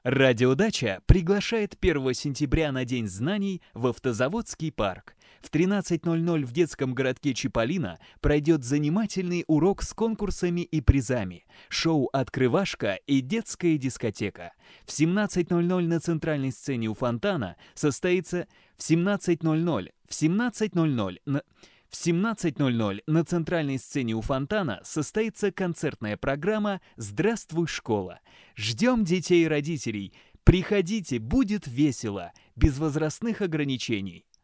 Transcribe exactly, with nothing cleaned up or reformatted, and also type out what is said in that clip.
Радиодача приглашает первого сентября на День знаний в Автозаводский парк. В тринадцать ноль ноль в детском городке Чиполлино пройдет занимательный урок с конкурсами и призами, шоу «Открывашка» и детская дискотека. В семнадцать ноль ноль на центральной сцене у фонтана состоится... В семнадцать ноль ноль... В семнадцать ноль ноль... На... В семнадцать ноль ноль на центральной сцене у фонтана состоится концертная программа «Здравствуй, школа». Ждем детей и родителей. Приходите, будет весело, без возрастных ограничений.